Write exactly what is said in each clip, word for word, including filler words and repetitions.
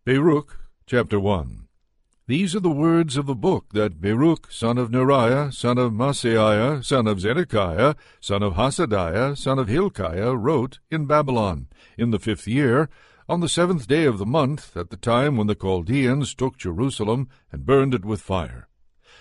Baruch chapter one. These are the words of the book that Baruch son of Neriah, son of Maaseiah, son of Zedekiah, son of Hasadiah, son of Hilkiah, wrote in Babylon, in the fifth year, on the seventh day of the month, at the time when the Chaldeans took Jerusalem and burned it with fire.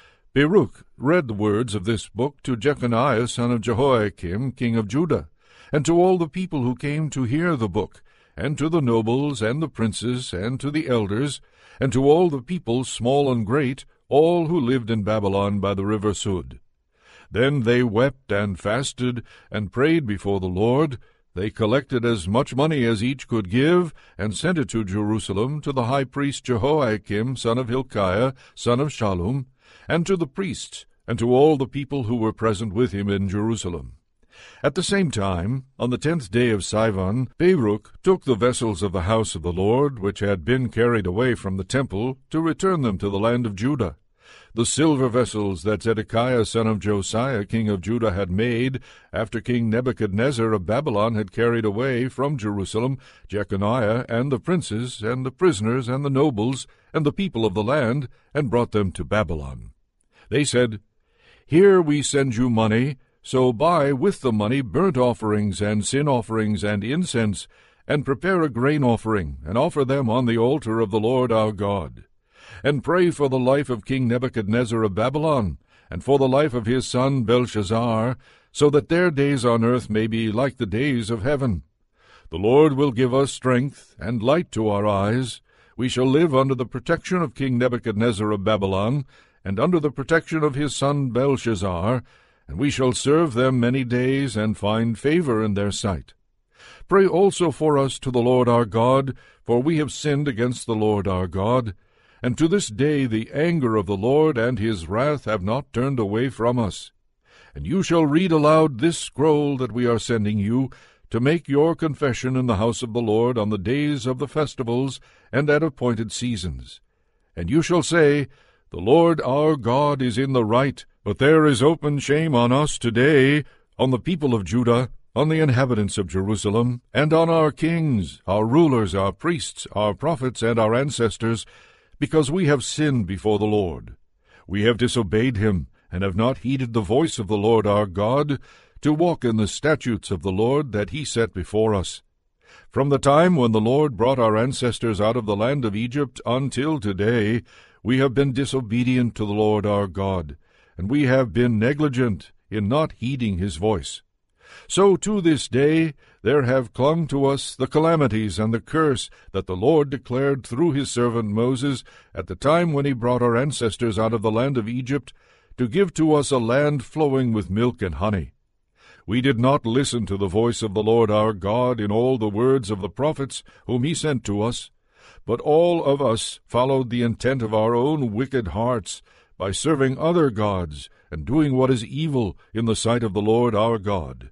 Baruch read the words of this book to Jeconiah son of Jehoiakim, king of Judah, and to all the people who came to hear the book, and to the nobles and the princes, and to the elders, and to all the people, small and great, all who lived in Babylon by the river Sud. Then they wept and fasted, and prayed before the Lord. They collected as much money as each could give, and sent it to Jerusalem, to the high priest Jehoiakim, son of Hilkiah, son of Shallum, and to the priests, and to all the people who were present with him in Jerusalem. At the same time, on the tenth day of Sivan, Baruch took the vessels of the house of the Lord, which had been carried away from the temple, to return them to the land of Judah. The silver vessels that Zedekiah son of Josiah king of Judah had made, after King Nebuchadnezzar of Babylon had carried away from Jerusalem Jeconiah and the princes, and the prisoners, and the nobles, and the people of the land, and brought them to Babylon. They said, Here we send you money, so buy with the money burnt offerings and sin offerings and incense, and prepare a grain offering, and offer them on the altar of the Lord our God. And pray for the life of King Nebuchadnezzar of Babylon, and for the life of his son Belshazzar, so that their days on earth may be like the days of heaven. The Lord will give us strength and light to our eyes. We shall live under the protection of King Nebuchadnezzar of Babylon, and under the protection of his son Belshazzar, and we shall serve them many days, and find favor in their sight. Pray also for us to the Lord our God, for we have sinned against the Lord our God, and to this day the anger of the Lord and his wrath have not turned away from us. And you shall read aloud this scroll that we are sending you, to make your confession in the house of the Lord on the days of the festivals and at appointed seasons. And you shall say, The Lord our God is in the right, but there is open shame on us today, on the people of Judah, on the inhabitants of Jerusalem, and on our kings, our rulers, our priests, our prophets, and our ancestors, because we have sinned before the Lord. We have disobeyed him, and have not heeded the voice of the Lord our God, to walk in the statutes of the Lord that he set before us. From the time when the Lord brought our ancestors out of the land of Egypt until today, we have been disobedient to the Lord our God, and we have been negligent in not heeding his voice. So to this day there have clung to us the calamities and the curse that the Lord declared through his servant Moses at the time when he brought our ancestors out of the land of Egypt, to give to us a land flowing with milk and honey. We did not listen to the voice of the Lord our God in all the words of the prophets whom he sent to us, but all of us followed the intent of our own wicked hearts, by serving other gods, and doing what is evil in the sight of the Lord our God.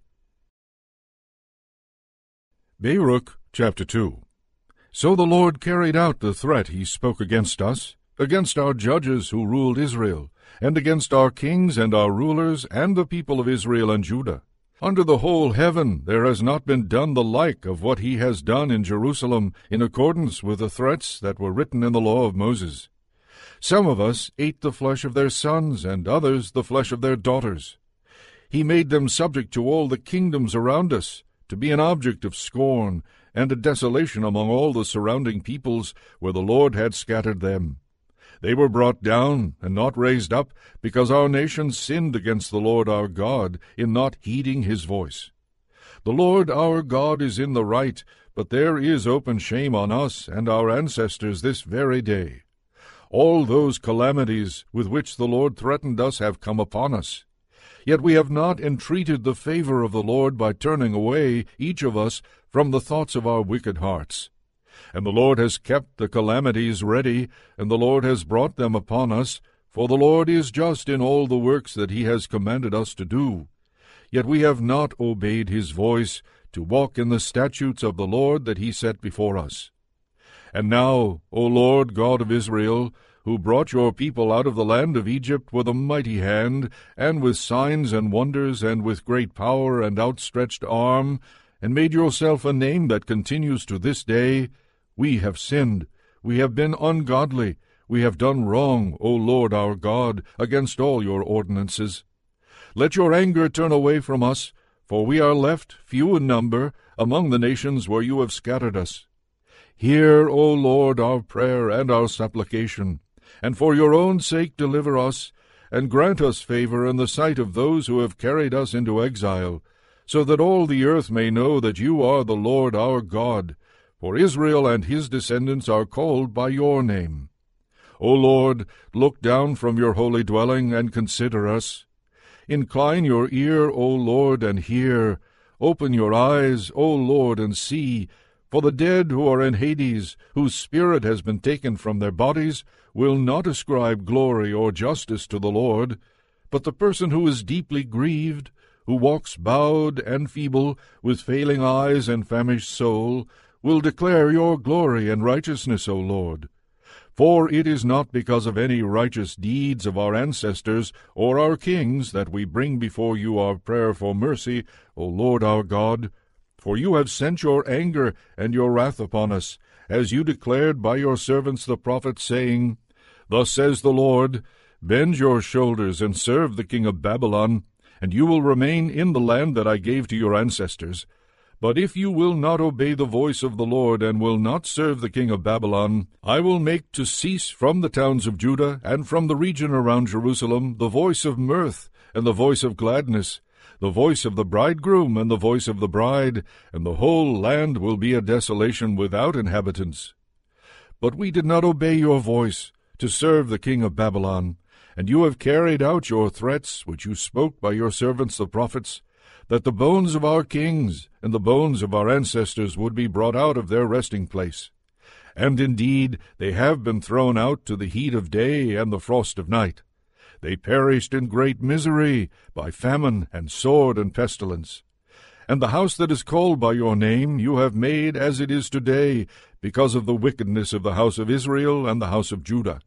Baruch chapter two. So the Lord carried out the threat he spoke against us, against our judges who ruled Israel, and against our kings and our rulers, and the people of Israel and Judah. Under the whole heaven there has not been done the like of what he has done in Jerusalem, in accordance with the threats that were written in the law of Moses. Some of us ate the flesh of their sons, and others the flesh of their daughters. He made them subject to all the kingdoms around us, to be an object of scorn, and a desolation among all the surrounding peoples, where the Lord had scattered them. They were brought down, and not raised up, because our nation sinned against the Lord our God, in not heeding his voice. The Lord our God is in the right, but there is open shame on us and our ancestors this very day. All those calamities with which the Lord threatened us have come upon us. Yet we have not entreated the favor of the Lord by turning away, each of us, from the thoughts of our wicked hearts. And the Lord has kept the calamities ready, and the Lord has brought them upon us, for the Lord is just in all the works that he has commanded us to do. Yet we have not obeyed his voice, to walk in the statutes of the Lord that he set before us. And now, O Lord God of Israel, who brought your people out of the land of Egypt with a mighty hand, and with signs and wonders, and with great power and outstretched arm, and made yourself a name that continues to this day, we have sinned, We have been ungodly. We have done wrong, O Lord our God, against all your ordinances. Let your anger turn away from us, for we are left, few in number, among the nations where you have scattered us. Hear, O Lord, our prayer and our supplication, and for your own sake deliver us, and grant us favor in the sight of those who have carried us into exile, so that all the earth may know that you are the Lord our God, for Israel and his descendants are called by your name. O Lord, look down from your holy dwelling and consider us. Incline your ear, O Lord, and hear. Open your eyes, O Lord, and see. For the dead who are in Hades, whose spirit has been taken from their bodies, will not ascribe glory or justice to the Lord. But the person who is deeply grieved, who walks bowed and feeble, with failing eyes and famished soul, will declare your glory and righteousness, O Lord. For it is not because of any righteous deeds of our ancestors or our kings that we bring before you our prayer for mercy, O Lord our God. For you have sent your anger and your wrath upon us, as you declared by your servants the prophets, saying, Thus says the Lord, Bend your shoulders and serve the king of Babylon, and you will remain in the land that I gave to your ancestors. But if you will not obey the voice of the Lord, and will not serve the king of Babylon, I will make to cease from the towns of Judah, and from the region around Jerusalem, the voice of mirth, and the voice of gladness, the voice of the bridegroom, and the voice of the bride, and the whole land will be a desolation without inhabitants. But we did not obey your voice, to serve the king of Babylon, and you have carried out your threats, which you spoke by your servants the prophets, that the bones of our kings and the bones of our ancestors would be brought out of their resting place. And indeed they have been thrown out to the heat of day and the frost of night. They perished in great misery by famine and sword and pestilence. And the house that is called by your name you have made as it is today, because of the wickedness of the house of Israel and the house of Judah.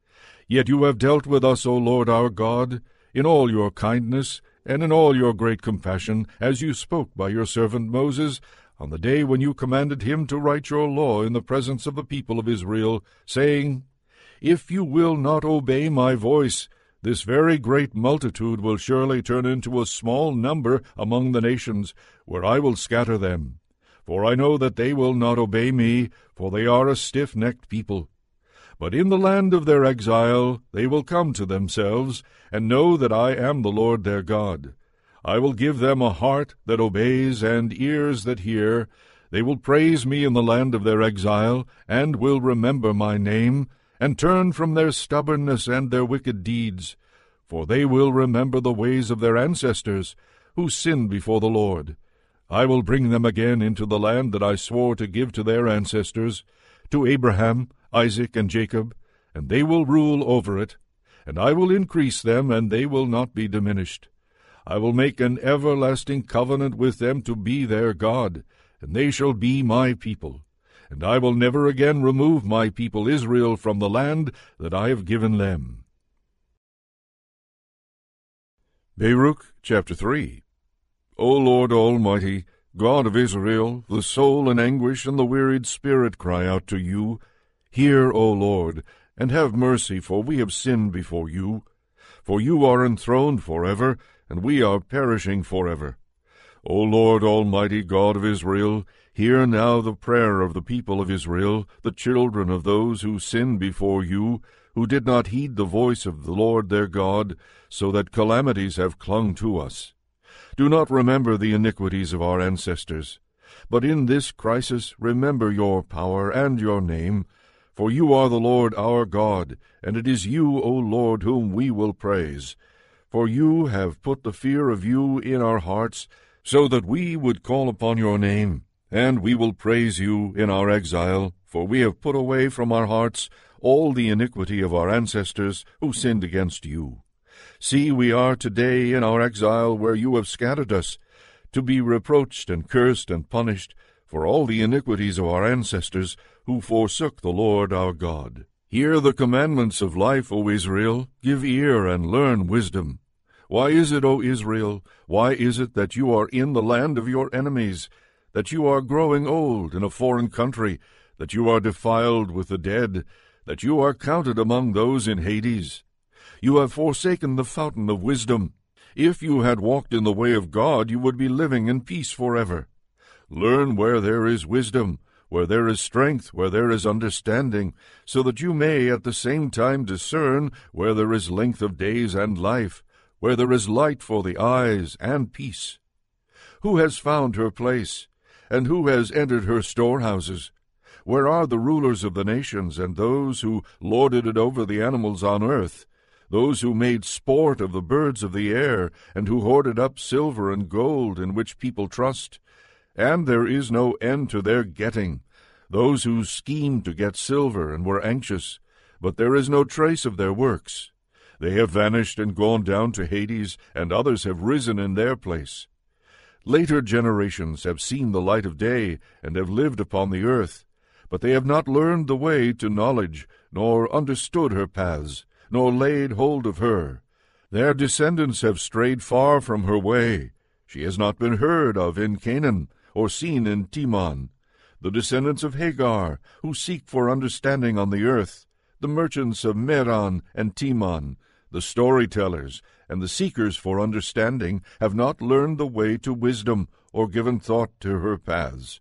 Yet you have dealt with us, O Lord our God, in all your kindness, and in all your great compassion, as you spoke by your servant Moses, on the day when you commanded him to write your law in the presence of the people of Israel, saying, If you will not obey my voice, this very great multitude will surely turn into a small number among the nations, where I will scatter them. For I know that they will not obey me, for they are a stiff-necked people. But in the land of their exile they will come to themselves, and know that I am the Lord their God. I will give them a heart that obeys and ears that hear. They will praise me in the land of their exile, and will remember my name, and turn from their stubbornness and their wicked deeds. For they will remember the ways of their ancestors, who sinned before the Lord. I will bring them again into the land that I swore to give to their ancestors, to Abraham, Isaac, and Jacob, and they will rule over it. And I will increase them, and they will not be diminished. I will make an everlasting covenant with them to be their God, and they shall be my people. And I will never again remove my people Israel from the land that I have given them. Baruch chapter three. O Lord Almighty, God of Israel, the soul in anguish and the wearied spirit cry out to you. Hear, O Lord, and have mercy, for we have sinned before you. For you are enthroned forever, and we are perishing forever. O Lord Almighty, God of Israel, hear now the prayer of the people of Israel, the children of those who sinned before you, who did not heed the voice of the Lord their God, so that calamities have clung to us. Do not remember the iniquities of our ancestors, but in this crisis remember your power and your name, for you are the Lord our God, and it is you, O Lord, whom we will praise. For you have put the fear of you in our hearts, so that we would call upon your name. And we will praise you in our exile, for we have put away from our hearts all the iniquity of our ancestors who sinned against you. See, we are today in our exile where you have scattered us, to be reproached and cursed and punished for all the iniquities of our ancestors who forsook the Lord our God. Hear the commandments of life, O Israel, give ear and learn wisdom. Why is it, O Israel, why is it that you are in the land of your enemies, that you are growing old in a foreign country, that you are defiled with the dead, that you are counted among those in Hades. You have forsaken the fountain of wisdom. If you had walked in the way of God, you would be living in peace forever. Learn where there is wisdom, where there is strength, where there is understanding, so that you may at the same time discern where there is length of days and life, where there is light for the eyes and peace. Who has found her place, and who has entered her storehouses? Where are the rulers of the nations, and those who lorded it over the animals on earth, those who made sport of the birds of the air, and who hoarded up silver and gold in which people trust? And there is no end to their getting, those who schemed to get silver and were anxious, but there is no trace of their works. They have vanished and gone down to Hades, and others have risen in their place. Later generations have seen the light of day, and have lived upon the earth, but they have not learned the way to knowledge, nor understood her paths, nor laid hold of her. Their descendants have strayed far from her way. She has not been heard of in Canaan, or seen in Timon. The descendants of Hagar, who seek for understanding on the earth, the merchants of Meron and Timon, the storytellers, and the seekers for understanding, have not learned the way to wisdom, or given thought to her paths.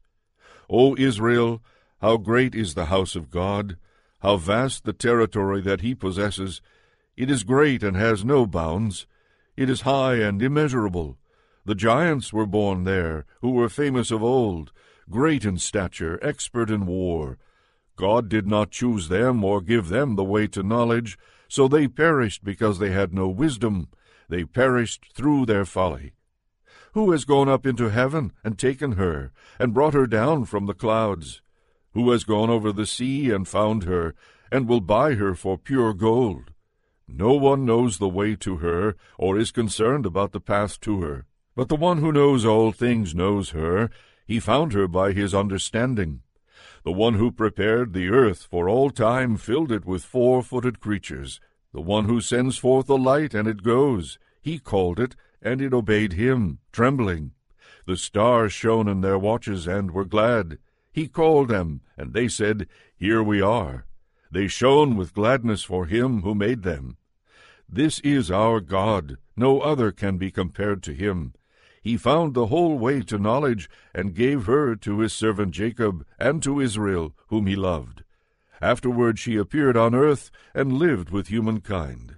O Israel, how great is the house of God! How vast the territory that he possesses! It is great and has no bounds. It is high and immeasurable. The giants were born there, who were famous of old, great in stature, expert in war. God did not choose them or give them the way to knowledge, so they perished because they had no wisdom. They perished through their folly. Who has gone up into heaven and taken her, and brought her down from the clouds? Who has gone over the sea and found her, and will buy her for pure gold? No one knows the way to her, or is concerned about the path to her. But the one who knows all things knows her. He found her by his understanding. The one who prepared the earth for all time filled it with four-footed creatures. The one who sends forth the light, and it goes. He called it, and it obeyed him, trembling. The stars shone in their watches, and were glad. He called them, and they said, Here we are. They shone with gladness for him who made them. This is our God. No other can be compared to him. He found the whole way to knowledge, and gave her to his servant Jacob, and to Israel, whom he loved. Afterward she appeared on earth, and lived with humankind.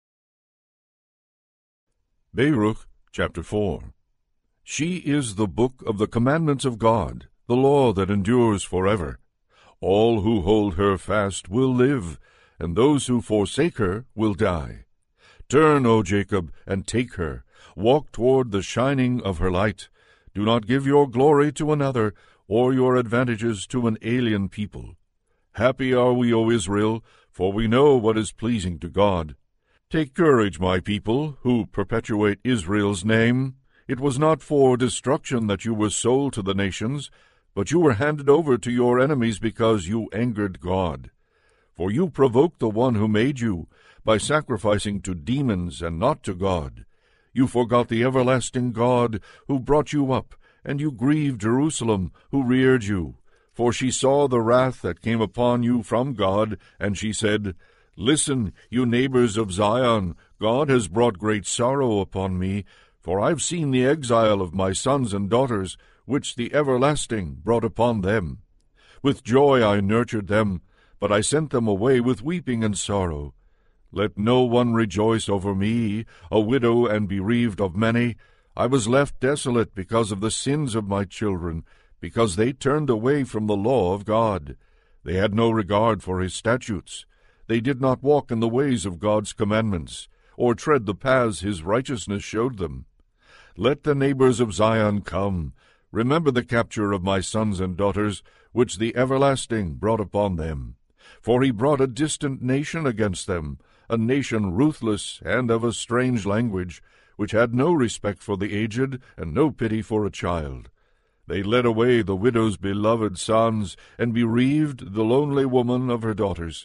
Baruch chapter four. She is the book of the commandments of God, the law that endures forever. All who hold her fast will live, and those who forsake her will die. Turn, O Jacob, and take her. Walk toward the shining of her light. Do not give your glory to another, or your advantages to an alien people. Happy are we, O Israel, for we know what is pleasing to God. Take courage, my people, who perpetuate Israel's name. It was not for destruction that you were sold to the nations, but you were handed over to your enemies because you angered God. For you provoked the one who made you, by sacrificing to demons and not to God. You forgot the everlasting God, who brought you up, and you grieved Jerusalem, who reared you. For she saw the wrath that came upon you from God, and she said, Listen, you neighbors of Zion, God has brought great sorrow upon me, for I've seen the exile of my sons and daughters, which the everlasting brought upon them. With joy I nurtured them, but I sent them away with weeping and sorrow. Let no one rejoice over me, a widow and bereaved of many. I was left desolate because of the sins of my children, because they turned away from the law of God. They had no regard for his statutes. They did not walk in the ways of God's commandments, or tread the paths his righteousness showed them. Let the neighbors of Zion come. Remember the capture of my sons and daughters, which the everlasting brought upon them. For he brought a distant nation against them, a nation ruthless and of a strange language, which had no respect for the aged and no pity for a child. They led away the widow's beloved sons, and bereaved the lonely woman of her daughters.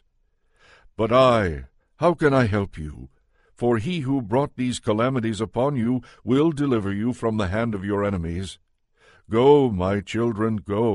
But I, how can I help you? For he who brought these calamities upon you will deliver you from the hand of your enemies. Go, my children, go,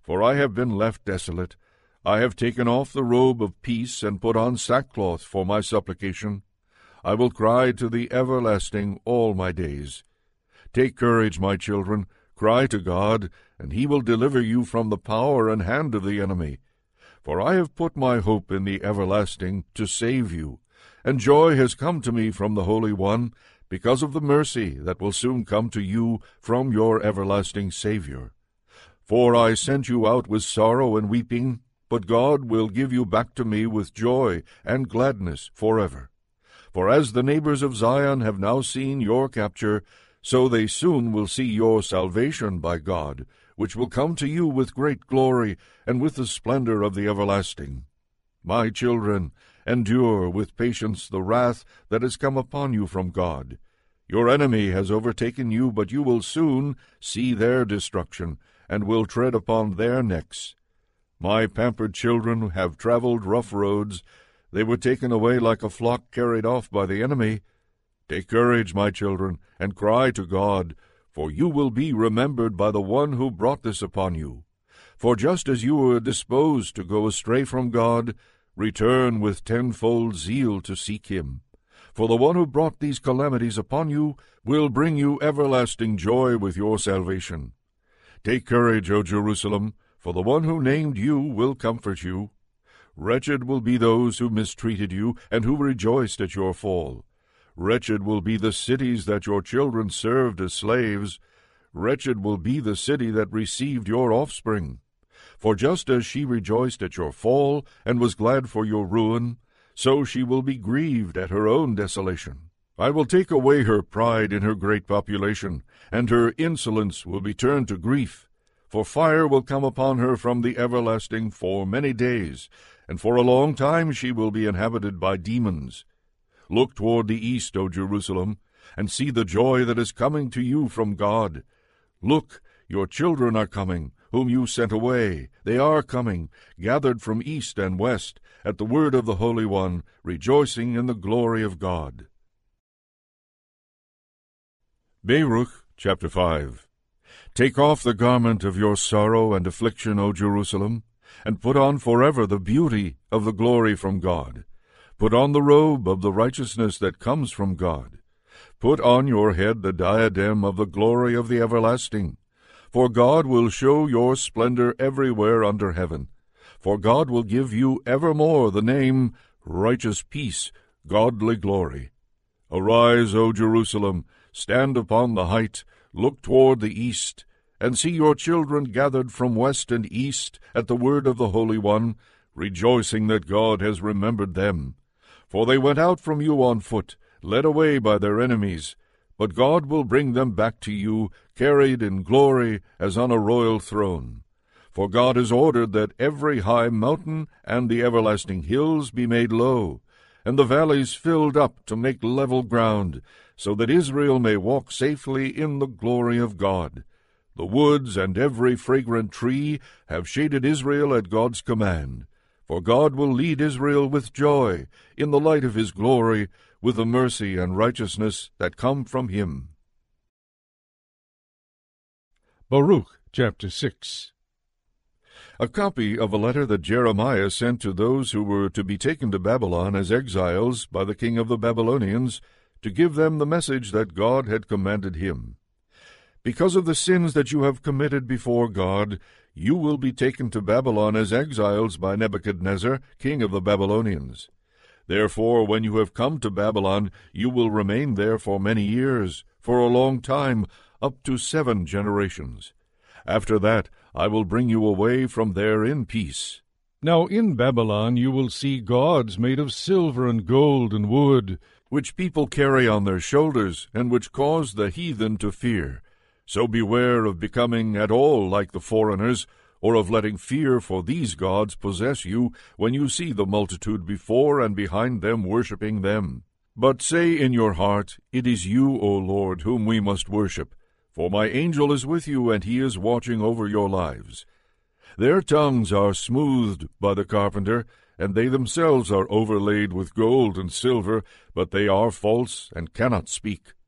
for I have been left desolate. I have taken off the robe of peace, and put on sackcloth for my supplication. I will cry to the everlasting all my days. Take courage, my children, cry to God, and he will deliver you from the power and hand of the enemy. For I have put my hope in the everlasting to save you, and joy has come to me from the Holy One, because of the mercy that will soon come to you from your everlasting Savior. For I sent you out with sorrow and weeping, but God will give you back to me with joy and gladness forever. For as the neighbors of Zion have now seen your capture, so they soon will see your salvation by God, which will come to you with great glory and with the splendor of the everlasting. My children, endure with patience the wrath that has come upon you from God. Your enemy has overtaken you, but you will soon see their destruction, and will tread upon their necks. My pampered children have traveled rough roads. They were taken away like a flock carried off by the enemy. Take courage, my children, and cry to God, for you will be remembered by the one who brought this upon you. For just as you were disposed to go astray from God, return with tenfold zeal to seek him. For the one who brought these calamities upon you will bring you everlasting joy with your salvation. Take courage, O Jerusalem, for the one who named you will comfort you. Wretched will be those who mistreated you, and who rejoiced at your fall. Wretched will be the cities that your children served as slaves. Wretched will be the city that received your offspring. For just as she rejoiced at your fall, and was glad for your ruin, so she will be grieved at her own desolation. I will take away her pride in her great population, and her insolence will be turned to grief. For fire will come upon her from the everlasting for many days, and for a long time she will be inhabited by demons. Look toward the east, O Jerusalem, and see the joy that is coming to you from God. Look, your children are coming, whom you sent away. They are coming, gathered from east and west, at the word of the Holy One, rejoicing in the glory of God. Baruch chapter five. Take off the garment of your sorrow and affliction, O Jerusalem, and put on forever the beauty of the glory from God. Put on the robe of the righteousness that comes from God. Put on your head the diadem of the glory of the everlasting. For God will show your splendor everywhere under heaven. For God will give you evermore the name Righteous Peace, Godly Glory. Arise, O Jerusalem, stand upon the height, look toward the east, and see your children gathered from west and east at the word of the Holy One, rejoicing that God has remembered them. For they went out from you on foot, led away by their enemies, but God will bring them back to you, carried in glory as on a royal throne. For God has ordered that every high mountain and the everlasting hills be made low, and the valleys filled up to make level ground, so that Israel may walk safely in the glory of God. The woods and every fragrant tree have shaded Israel at God's command. For God will lead Israel with joy in the light of his glory, with the mercy and righteousness that come from him. Baruch chapter six. A copy of a letter that Jeremiah sent to those who were to be taken to Babylon as exiles by the king of the Babylonians, to give them the message that God had commanded him. Because of the sins that you have committed before God, you will be taken to Babylon as exiles by Nebuchadnezzar, king of the Babylonians. Therefore, when you have come to Babylon, you will remain there for many years, for a long time, up to seven generations. After that, I will bring you away from there in peace. Now in Babylon you will see gods made of silver and gold and wood, which people carry on their shoulders, and which cause the heathen to fear. So beware of becoming at all like the foreigners, or of letting fear for these gods possess you when you see the multitude before and behind them worshipping them. But say in your heart, It is you, O Lord, whom we must worship. For my angel is with you, and he is watching over your lives. Their tongues are smoothed by the carpenter, and they themselves are overlaid with gold and silver, but they are false and cannot speak.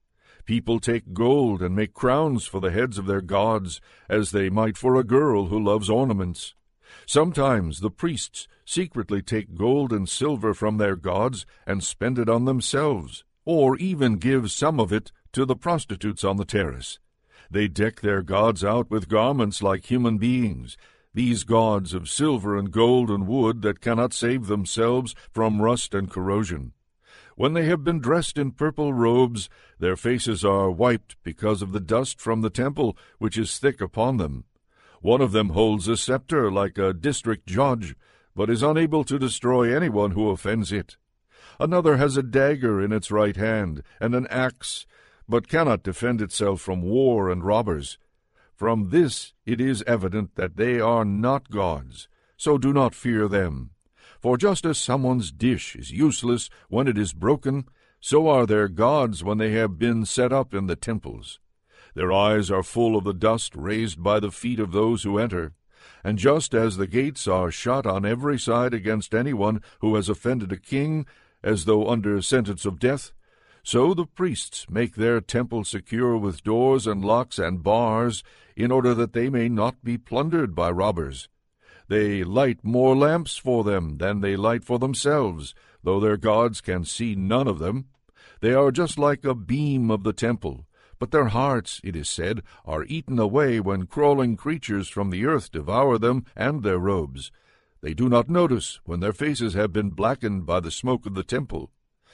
People take gold and make crowns for the heads of their gods, as they might for a girl who loves ornaments. Sometimes the priests secretly take gold and silver from their gods and spend it on themselves, or even give some of it to the prostitutes on the terrace. They deck their gods out with garments like human beings, these gods of silver and gold and wood that cannot save themselves from rust and corrosion. When they have been dressed in purple robes, their faces are wiped because of the dust from the temple, which is thick upon them. One of them holds a scepter like a district judge, but is unable to destroy anyone who offends it. Another has a dagger in its right hand, and an axe, but cannot defend itself from war and robbers. From this it is evident that they are not gods, so do not fear them. For just as someone's dish is useless when it is broken, so are their gods when they have been set up in the temples. Their eyes are full of the dust raised by the feet of those who enter. And just as the gates are shut on every side against anyone who has offended a king, as though under sentence of death, so the priests make their temple secure with doors and locks and bars, in order that they may not be plundered by robbers. They light more lamps for them than they light for themselves, though their gods can see none of them. They are just like a beam of the temple, but their hearts, it is said, are eaten away when crawling creatures from the earth devour them and their robes. They do not notice when their faces have been blackened by the smoke of the temple.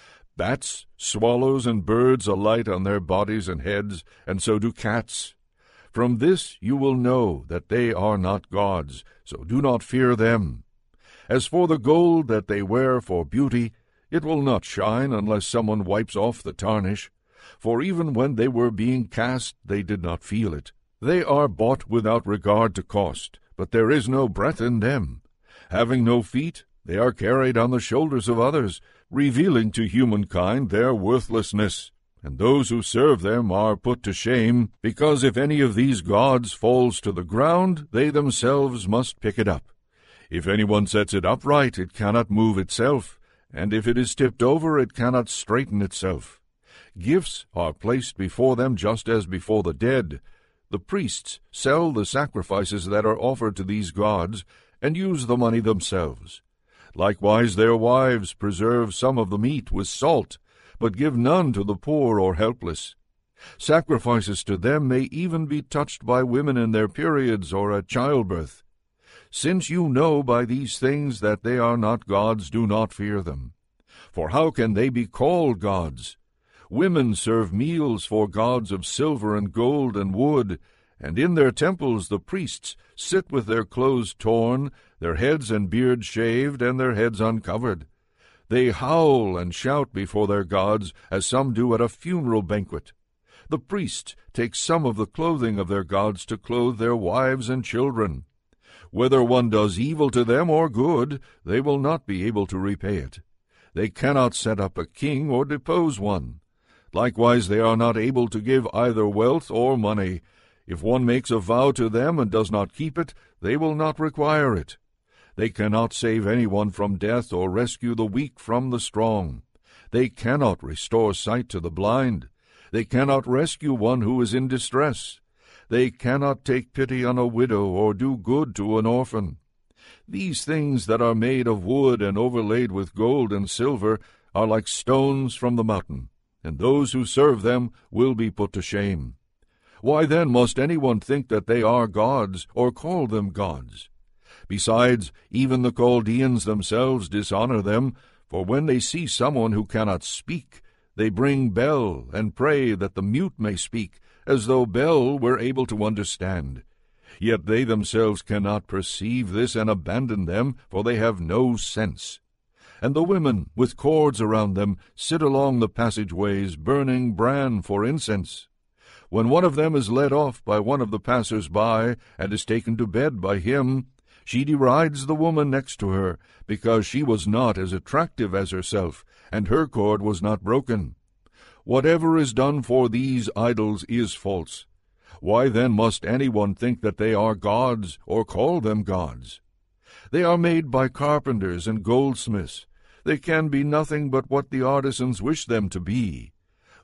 Bats, swallows, and birds alight on their bodies and heads, and so do cats. From this you will know that they are not gods, so do not fear them. As for the gold that they wear for beauty, it will not shine unless someone wipes off the tarnish. For even when they were being cast, they did not feel it. They are bought without regard to cost, but there is no breath in them. Having no feet, they are carried on the shoulders of others, revealing to humankind their worthlessness. And those who serve them are put to shame, because if any of these gods falls to the ground, they themselves must pick it up. If anyone sets it upright, it cannot move itself, and if it is tipped over, it cannot straighten itself. Gifts are placed before them just as before the dead. The priests sell the sacrifices that are offered to these gods, and use the money themselves. Likewise their wives preserve some of the meat with salt, but give none to the poor or helpless. Sacrifices to them may even be touched by women in their periods or at childbirth. Since you know by these things that they are not gods, do not fear them. For how can they be called gods? Women serve meals for gods of silver and gold and wood, and in their temples the priests sit with their clothes torn, their heads and beards shaved, and their heads uncovered. They howl and shout before their gods, as some do at a funeral banquet. The priests take some of the clothing of their gods to clothe their wives and children. Whether one does evil to them or good, they will not be able to repay it. They cannot set up a king or depose one. Likewise they are not able to give either wealth or money. If one makes a vow to them and does not keep it, they will not require it. They cannot save anyone from death or rescue the weak from the strong. They cannot restore sight to the blind. They cannot rescue one who is in distress. They cannot take pity on a widow or do good to an orphan. These things that are made of wood and overlaid with gold and silver are like stones from the mountain, and those who serve them will be put to shame. Why then must anyone think that they are gods, or call them gods? Besides, even the Chaldeans themselves dishonor them, for when they see someone who cannot speak, they bring Bel and pray that the mute may speak, as though Bel were able to understand. Yet they themselves cannot perceive this and abandon them, for they have no sense. And the women, with cords around them, sit along the passageways, burning bran for incense. When one of them is led off by one of the passers-by, and is taken to bed by him, she derides the woman next to her, because she was not as attractive as herself, and her cord was not broken. Whatever is done for these idols is false. Why then must anyone think that they are gods, or call them gods? They are made by carpenters and goldsmiths. They can be nothing but what the artisans wish them to be.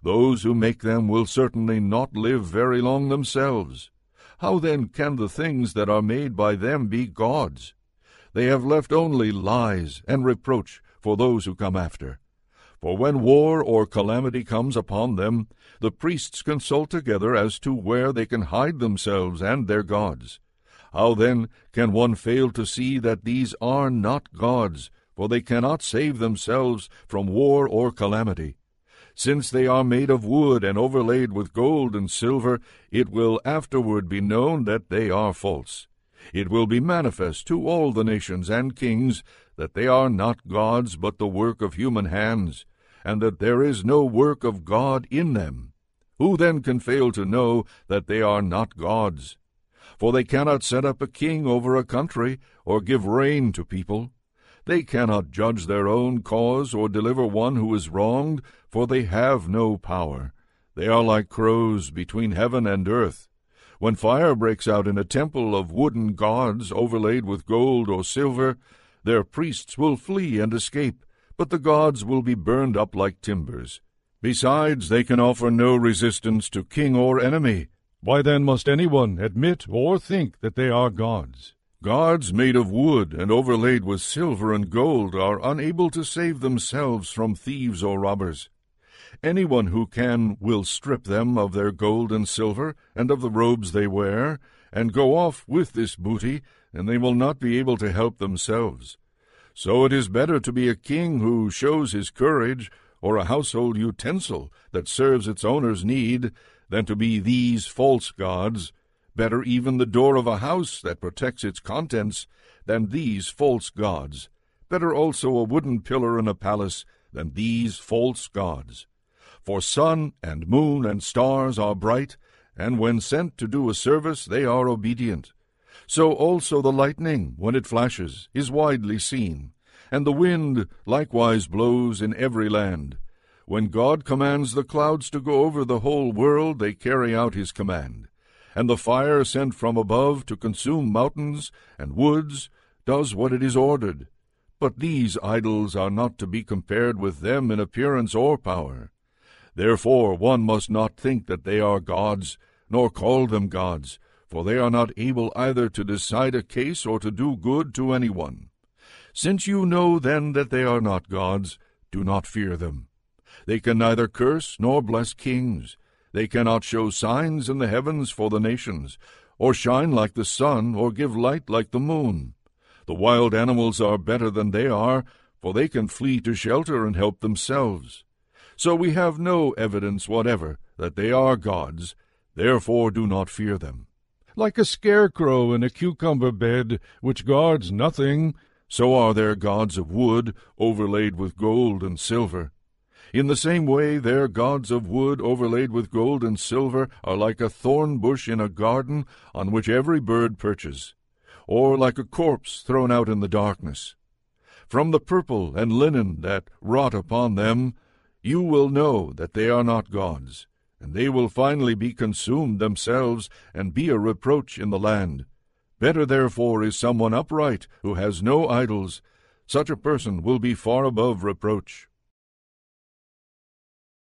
Those who make them will certainly not live very long themselves. How then can the things that are made by them be gods? They have left only lies and reproach for those who come after. For when war or calamity comes upon them, the priests consult together as to where they can hide themselves and their gods. How then can one fail to see that these are not gods, for they cannot save themselves from war or calamity? Since they are made of wood and overlaid with gold and silver, it will afterward be known that they are false. It will be manifest to all the nations and kings that they are not gods, but the work of human hands, and that there is no work of God in them. Who then can fail to know that they are not gods? For they cannot set up a king over a country, or give rein to people. They cannot judge their own cause, or deliver one who is wronged, for they have no power. They are like crows between heaven and earth. When fire breaks out in a temple of wooden gods overlaid with gold or silver, their priests will flee and escape, but the gods will be burned up like timbers. Besides, they can offer no resistance to king or enemy. Why then must anyone admit or think that they are gods? Gods made of wood and overlaid with silver and gold are unable to save themselves from thieves or robbers. Anyone who can will strip them of their gold and silver, and of the robes they wear, and go off with this booty, and they will not be able to help themselves. So it is better to be a king who shows his courage, or a household utensil that serves its owner's need, than to be these false gods. Better even the door of a house that protects its contents than these false gods. Better also a wooden pillar in a palace than these false gods. For sun and moon and stars are bright, and when sent to do a service they are obedient. So also the lightning, when it flashes, is widely seen, and the wind likewise blows in every land. When God commands the clouds to go over the whole world, they carry out his command. And the fire sent from above to consume mountains and woods does what it is ordered. But these idols are not to be compared with them in appearance or power. Therefore one must not think that they are gods, nor call them gods, for they are not able either to decide a case or to do good to anyone. Since you know then that they are not gods, do not fear them. They can neither curse nor bless kings. They cannot show signs in the heavens for the nations, or shine like the sun, or give light like the moon. The wild animals are better than they are, for they can flee to shelter and help themselves. So we have no evidence whatever that they are gods, therefore do not fear them. Like a scarecrow in a cucumber bed, which guards nothing, so are their gods of wood, overlaid with gold and silver. In the same way their gods of wood overlaid with gold and silver are like a thorn bush in a garden on which every bird perches, or like a corpse thrown out in the darkness. From the purple and linen that wrought upon them, you will know that they are not gods, and they will finally be consumed themselves and be a reproach in the land. Better therefore is someone upright who has no idols. Such a person will be far above reproach.